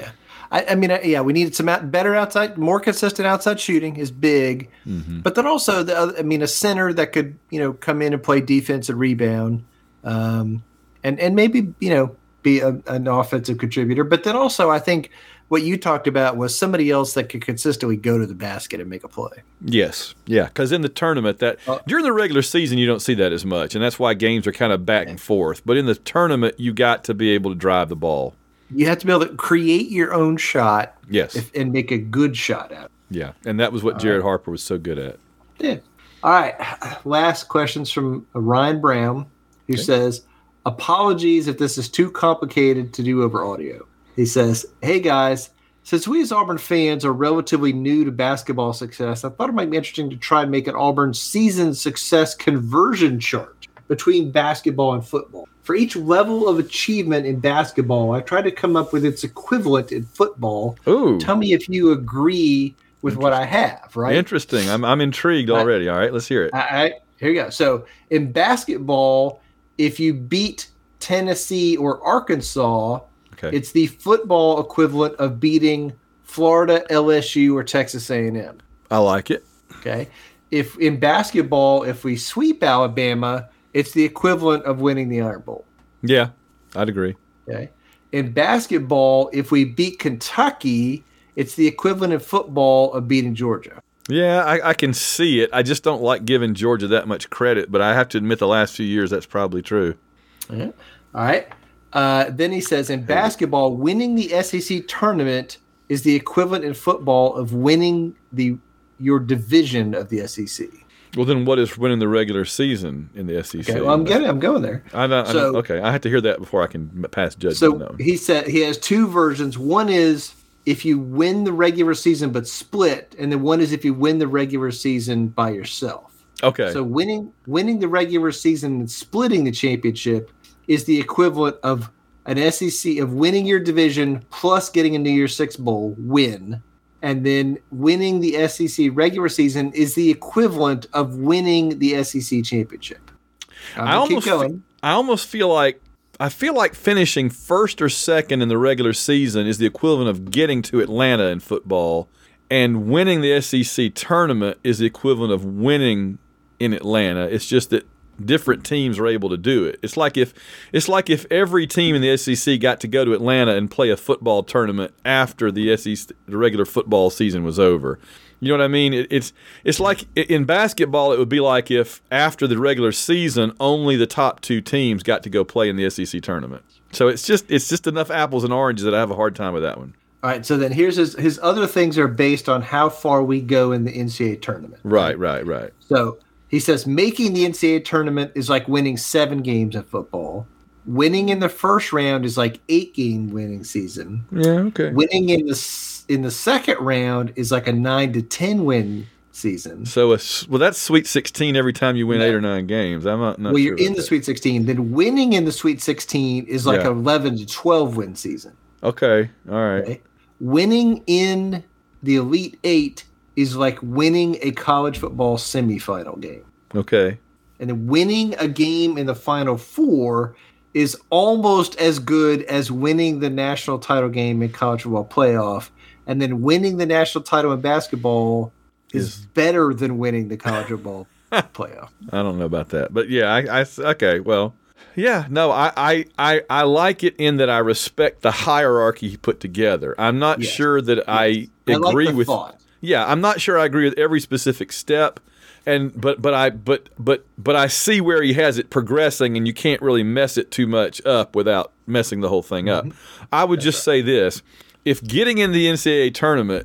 I, I mean, yeah, we need some out, better outside, more consistent outside shooting is big. Mm-hmm. But then also, the other, I mean, a center that could, you know, come in and play defense and rebound, um, and and maybe, you know, be a, an offensive contributor. But then also, I think what you talked about was somebody else that could consistently go to the basket and make a play. Yes, yeah, because in the tournament, that uh, during the regular season, you don't see that as much, and that's why games are kind of back and forth. But in the tournament, you got to be able to drive the ball. You have to be able to create your own shot, yes, if, and make a good shot out. Yeah, and that was what All Jared right. Harper was so good at. Yeah. All right. Last questions from Ryan Brown, who okay. says, "Apologies if this is too complicated to do over audio." He says, "Hey guys, since we as Auburn fans are relatively new to basketball success, I thought it might be interesting to try and make an Auburn season success conversion chart between basketball and football. For each level of achievement in basketball, I tried to come up with its equivalent in football. Ooh. Tell me if you agree with what I have, right?" Interesting. I'm I'm intrigued already. All right, let's hear it. All right, here you go. So in basketball, if you beat Tennessee or Arkansas, okay, it's the football equivalent of beating Florida, L S U, or Texas A and M. I like it. Okay. If in basketball, if we sweep Alabama, it's the equivalent of winning the Iron Bowl. Yeah, I'd agree. Okay. In basketball, if we beat Kentucky, it's the equivalent in football of beating Georgia. Yeah, I, I can see it. I just don't like giving Georgia that much credit, but I have to admit the last few years that's probably true. Yeah. All right. Uh, then he says, in basketball, winning the S E C tournament is the equivalent in football of winning the your division of the S E C. Well, then what is winning the regular season in the S E C? Okay, well, I'm getting, I'm going there. I know, so, I know, okay, I have to hear that before I can pass judgment so on that one. He said he has two versions. One is if you win the regular season but split, and then one is if you win the regular season by yourself. Okay. So winning winning the regular season and splitting the championship is the equivalent of an S E C of winning your division plus getting a New Year's Six bowl win. And then winning the S E C regular season is the equivalent of winning the S E C championship. I almost, keep going. I almost feel like I feel like finishing first or second in the regular season is the equivalent of getting to Atlanta in football, and winning the S E C tournament is the equivalent of winning in Atlanta. It's just that different teams are able to do it. It's like if it's like if every team in the S E C got to go to Atlanta and play a football tournament after the S E C the regular football season was over. You know what I mean? It, it's it's like in basketball, it would be like if after the regular season, only the top two teams got to go play in the S E C tournament. So it's just it's just enough apples and oranges that I have a hard time with that one. All right, so then here's his his other things are based on how far we go in the N C double A tournament. Right, right, right. So he says making the N C double A tournament is like winning seven games of football. Winning in the first round is like eight game winning season. Yeah, okay. Winning in the in the second round is like a nine to ten win season. So, a, well, that's Sweet sixteen every time you win yeah. eight or nine games. I'm not. not well, sure you're in the that. Sweet sixteen. Then winning in the Sweet sixteen is like yeah. an eleven to twelve win season. Okay, all right. Okay? Winning in the Elite Eight is like winning a college football semifinal game. Okay. And then winning a game in the Final Four is almost as good as winning the national title game in college football playoff. And then winning the national title in basketball is, is better than winning the college football playoff. I don't know about that. But yeah, I, I okay, well, yeah, no, I, I, I, I like it in that I respect the hierarchy he put together. I'm not yes. sure that yes. I agree I like with thought. Yeah, I'm not sure I agree with every specific step. And but but I but but but I see where he has it progressing, and you can't really mess it too much up without messing the whole thing up. Mm-hmm. I would That's just right. say this: if getting in the N C double A tournament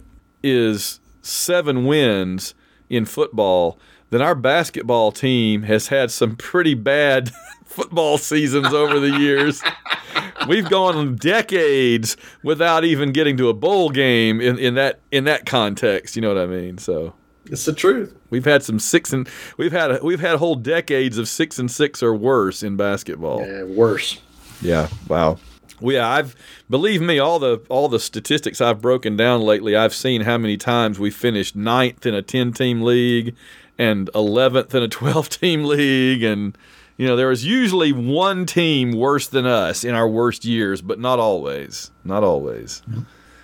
is seven wins in football, then our basketball team has had some pretty bad football seasons over the years. We've gone decades without even getting to a bowl game in, in that in that context. You know what I mean? So. It's the truth. We've had some six and we've had we've had whole decades of six and six or worse in basketball. Yeah, worse. Yeah. Wow. Well, yeah. I've believe me, all the all the statistics I've broken down lately. I've seen how many times we finished ninth in a ten-team league, and eleventh in a twelve-team league, and you know there was usually one team worse than us in our worst years, but not always. Not always. Mm-hmm.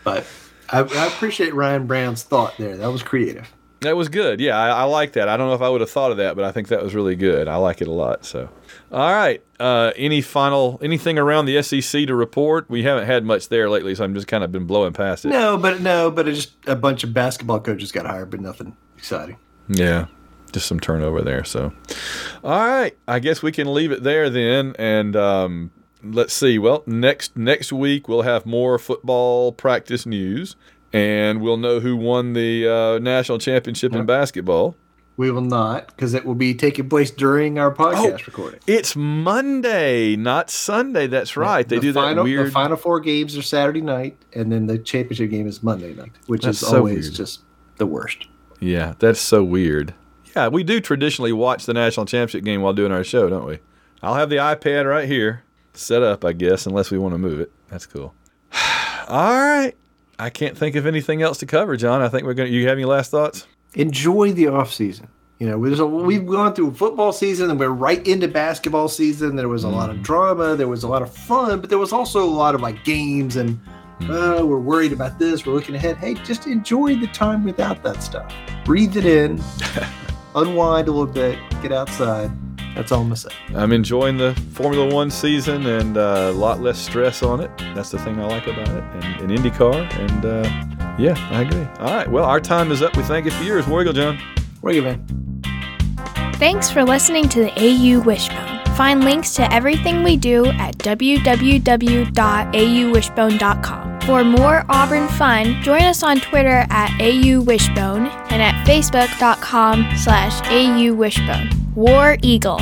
But I, I appreciate Ryan Brown's thought there. That was creative. That was good. Yeah, I, I like that. I don't know if I would have thought of that, but I think that was really good. I like it a lot. So, all right. Uh, any final anything around the S E C to report? We haven't had much there lately, so I'm just kind of been blowing past it. No, but no, but it just a bunch of basketball coaches got hired, but nothing exciting. Yeah, just some turnover there. So, all right. I guess we can leave it there then, and um, let's see. Well, next next week we'll have more football practice news. And we'll know who won the uh, national championship yep. in basketball. We will not, because it will be taking place during our podcast oh, recording. It's Monday, not Sunday. That's right. They the do final, that weird. The final four games are Saturday night, and then the championship game is Monday night, which that's is so always weird. Just the worst. Yeah, that's so weird. Yeah, we do traditionally watch the national championship game while doing our show, don't we? I'll have the iPad right here set up, I guess, unless we want to move it. That's cool. All right. I can't think of anything else to cover, John. I think we're going to. You have any last thoughts? Enjoy the off season. You know, there's a, we've gone through football season and we're right into basketball season. There was a mm. lot of drama. There was a lot of fun, but there was also a lot of like games and mm. uh, we're worried about this. We're looking ahead. Hey, just enjoy the time without that stuff. Breathe it in, unwind a little bit, get outside. That's all I'm going to say. I'm enjoying the Formula One season and uh, a lot less stress on it. That's the thing I like about it. And, and IndyCar. And uh, yeah, I agree. All right. Well, our time is up. We thank you for yours. War Eagle, John. War Eagle, man. Thanks for listening to the A U Wishbone. Find links to everything we do at w w w dot a u wishbone dot com. For more Auburn fun, join us on Twitter at A U Wishbone and at facebook dot com slash A U Wishbone. War Eagle.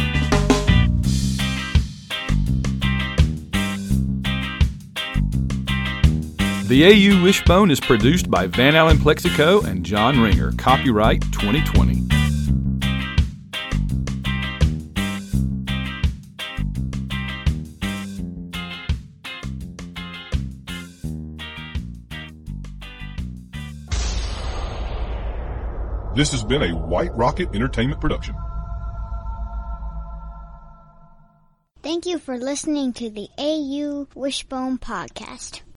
The A U Wishbone is produced by Van Allen Plexico and John Ringer. Copyright twenty twenty. This has been a White Rocket Entertainment production. Thank you for listening to the A U Wishbone Podcast.